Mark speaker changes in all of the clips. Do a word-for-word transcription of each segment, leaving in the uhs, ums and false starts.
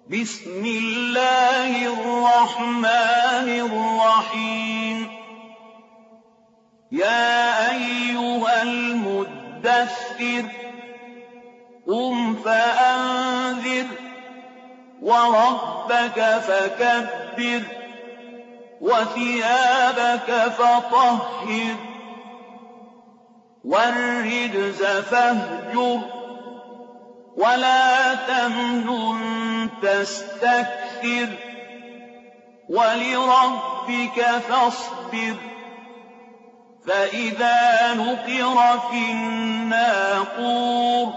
Speaker 1: بسم الله الرحمن الرحيم يا أيها المدثر قم فأنذر وربك فكبر وثيابك فطهر والرجز فاهجر ولا تمنن تستكثر ولربك فاصبر فإذا نقر في الناقور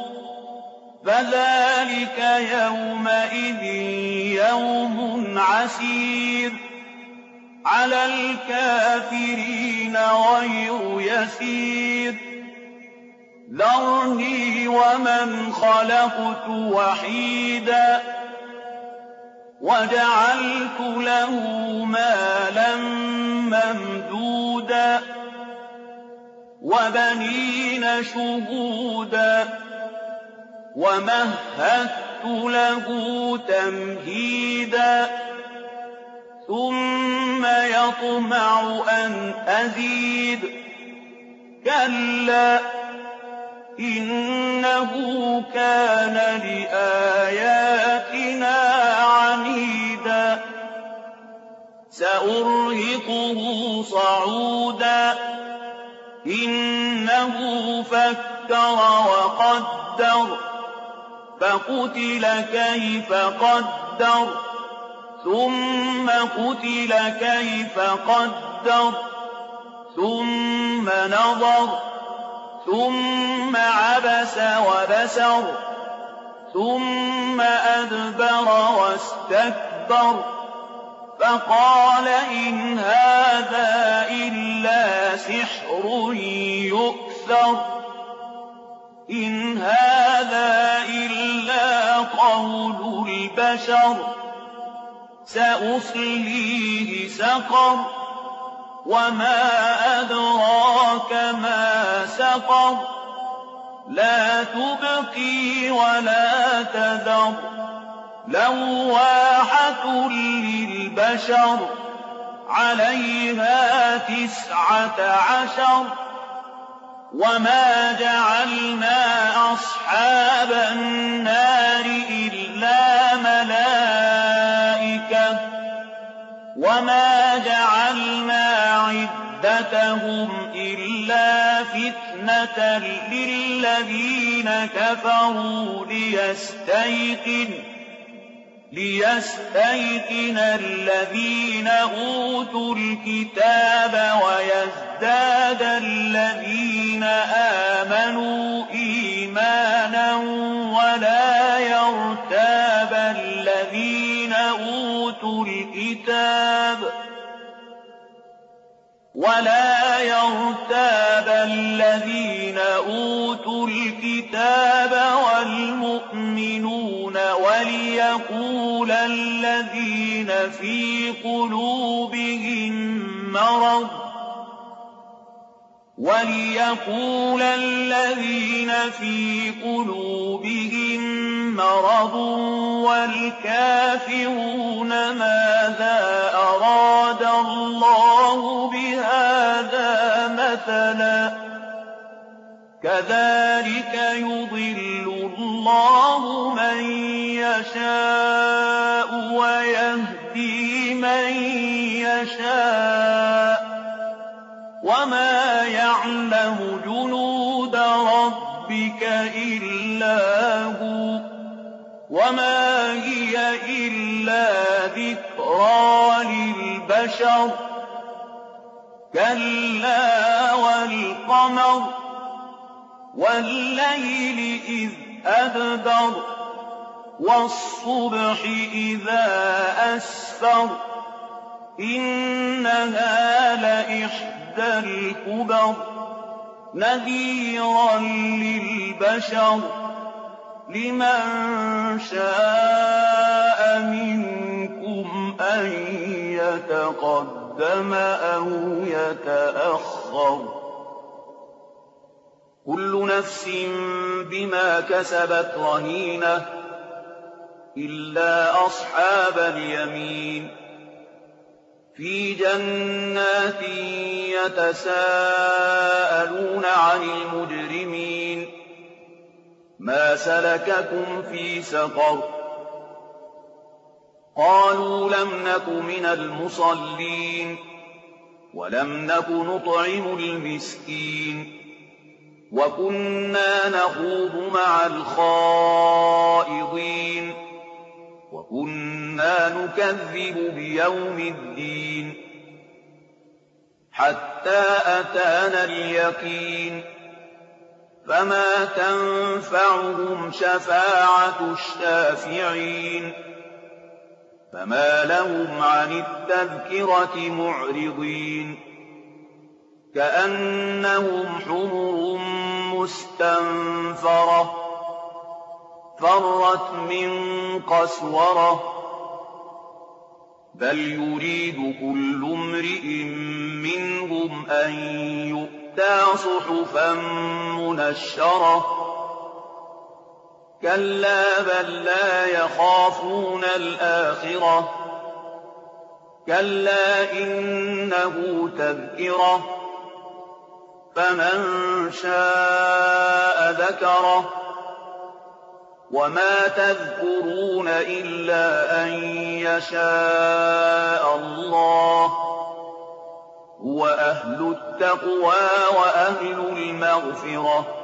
Speaker 1: فذلك يومئذ يوم عسير على الكافرين غير يسير ذرني ومن خلقت وحيدا وجعلت له مالا ممدودا وبنين شهودا ومهدت له تمهيدا ثم يطمع أن أزيد كلا إنه كان لآياتنا عنيدا سأرهقه صعودا إنه فكر وقدر فقتل كيف قدر ثم قتل كيف قدر ثم نظر ثم عبس وبسر ثم أدبر واستكبر فقال إن هذا إلا سحر يؤثر إن هذا إلا قول البشر سأصليه سقر وما أدراك ما سقر لا تبقي ولا تذر لواحة للبشر عليها تسعة عشر وما جعلنا أصحاب النار إلا ملائكة وما جعلنا عدتهم إلا فتنة للذين كفروا ليستيقن ليستيقن الذين أوتوا الكتاب ويزداد الذين آمنوا إيمانا ولا يرتاب الذين أوتوا الكتاب ولا يرتاب الذين أوتوا الكتاب والمؤمنون وليقول الذين في قلوبهم مرض وليقول الذين في قلوبهم مرض والكافرون ماذا أراد الله بهذا مثلا كذلك يضل الله من يشاء ويهدي من يشاء وما يعلم جنود ربك إلا هو وما هي إلا ذكرى للبشر كلا والقمر والليل إذ أدبر والصبح إذا أسفر إنها لإحدى الكبر نذيرا للبشر لمن شاء منكم أن يتقدم أو يتأخر كل نفس بما كسبت رهينة إِلَّا أَصْحَابَ الْيَمِينِ فِي جَنَّاتٍ يَتَسَاءَلُونَ عَنِ الْمُجْرِمِينَ مَا سَلَكَكُمْ فِي سَقَرَ قَالُوا لَمْ نَكُ مِنَ الْمُصَلِّينَ وَلَمْ نَكُ نُطْعِمُ الْمِسْكِينَ وَكُنَّا نَخُوضُ مَعَ الْخَائِضِينَ وَكُنَّا نُكَذِّبُ بِيَوْمِ الدِّينِ حَتَّىٰ أَتَانَا الْيَقِينُ فَمَا تَنفَعُهُمْ شَفَاعَةُ الشَّافِعِينَ فَمَا لَهُمْ عَنِ التَّذْكِرَةِ مُعْرِضِينَ كَأَنَّهُمْ حُمُرٌ مُّسْتَنفِرَةٌ فَرَّتْ مِن قَسْوَرَةٍ بَلْ يُرِيدُ كُلُّ امْرِئٍ مِّنْهُمْ أَن يُؤْتَىٰ صُحُفًا مُّنَشَّرَةً كَلَّا بَل لَّا يَخَافُونَ الْآخِرَةَ كَلَّا إِنَّهُ تَذْكِرَةٌ فَمَن شَاءَ ذَكَرَهُ وَمَا تَذْكُرُونَ إِلَّا أَن يَشَاءَ اللَّهُ ۚ هُوَ أَهْلُ التَّقْوَىٰ وَأَهْلُ الْمَغْفِرَةِ